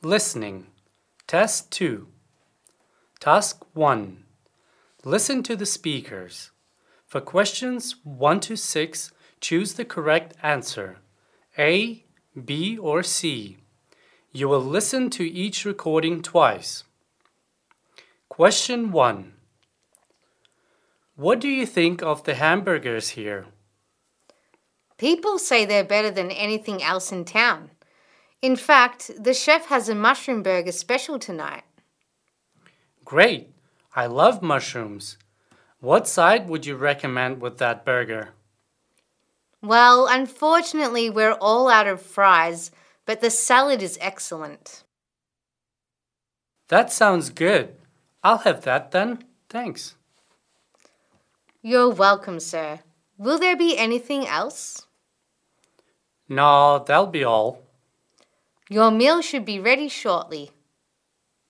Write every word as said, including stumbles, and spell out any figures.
Listening. Test two. Task one. Listen to the speakers. For questions one to six, choose the correct answer, A, B, or C. You will listen to each recording twice. Question one. What do you think of the hamburgers here? People say they're better than anything else in town. In fact, the chef has a mushroom burger special tonight. Great! I love mushrooms. What side would you recommend with that burger? Well, unfortunately, we're all out of fries, but the salad is excellent. That sounds good. I'll have that then. Thanks. You're welcome, sir. Will there be anything else? No, that'll be all. Your meal should be ready shortly.